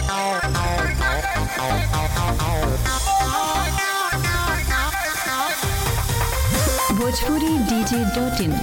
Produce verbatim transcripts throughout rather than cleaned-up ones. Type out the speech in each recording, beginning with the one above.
Bhojpuri DJ dot इन।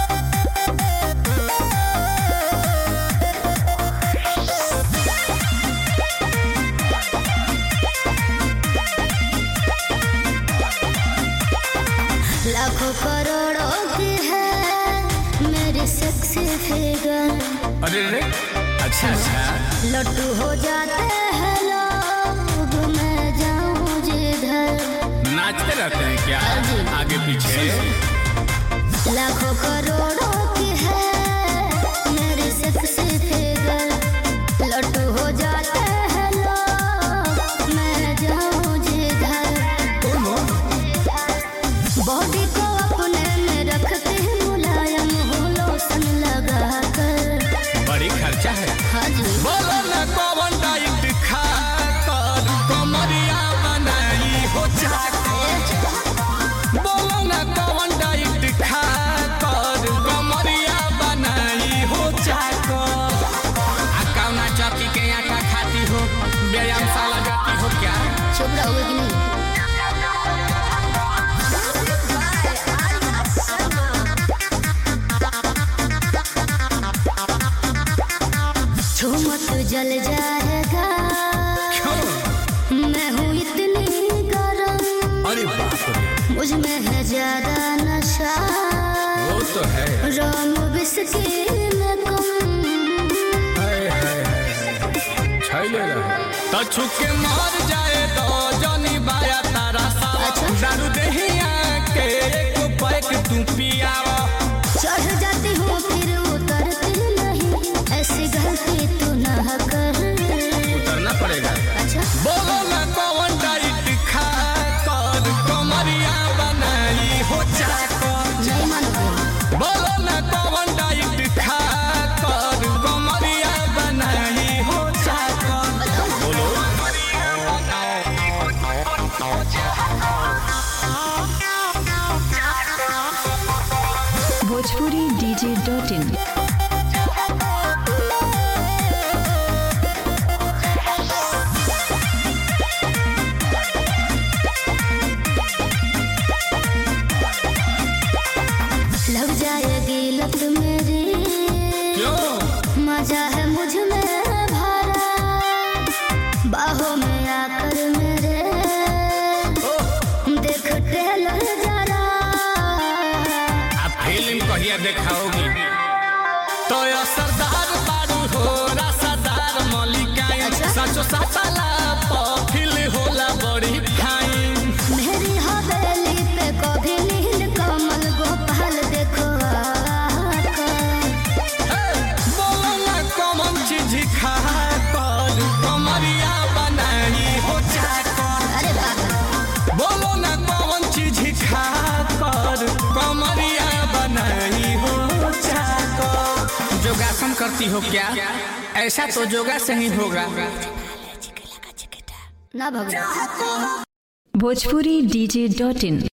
लाखों करोड़ों की है मेरी सेक्सी फिगर। अरे रे अच्छा अच्छा लट्टू हो जाते हैं लोग मैं जाऊं जिधर। नाचते रहते हैं क्या आगे पीछे? लाखों करोड़ों की है मेरी सेक्सी फिगर। लट्टू हो जाते हैं लोग मैं जाऊं जिधर। बॉडी को अपने में रखते हैं मुलायम हो लोशन लगा कर। बड़ी खर्चा है। हाँ जी बोलो ना कौन डाइट खा कर कमरिया बनाई हो जाकर। बोलो ना कौन डाइट खा कर कमरिया बनाई हो जाकर। कौना चौकी के आटा खाती हो व्यायामशाला जाती हो क्या? चुप रहोगे कि नहीं? मत जल जाएगा मैं हूँ इतनी गरम। अरे बाप रे मुझ में है ज्यादा नशा वो तो है। राम बिस्की में कम। हाय हाय हाय छैले रहे तो छुके मर जाए तो जनी बाया तारा सावा। दारू देहिया के एक पैक तू पियावा। चढ़ जाती हूँ फिर उतरती नहीं ऐसी गलती तू ना कर। उतरना पड़ेगा। अच्छा बोलो ना कौन डाइट खा कर कमरिया बनाई हो जाकर। नहीं मानोगे। बोलो ना कौन डाइट खा कर कमरिया बनाई हो जाकर। बोलो भोजपुरी डीजे डॉट इन। लग जाएगी लत मेरी क्यों? मजा है मुझ में भरा। बाहों में आकर मेरे देख टेलर जरा। आप फिल्म कहिया दिखाओगी तो यो सरदार बारू हो रसदार मलिकाई। सचो सचला पफिल होला बड़ी फाइन। मेरी हवेली पे कभी नील कमल गोपाल देखो आकर। बोलो ना कौन चीज खा कर कमरिया बनाई हो जाकर। अरे बाबा बोलो ना कौन चीज खा कर कमरिया बनाई हो जाकर। योगासन करती हो क्या? ऐसा तो योगा से ही होगा। ना भगवान। भोजपुरी डीजे डॉट इन।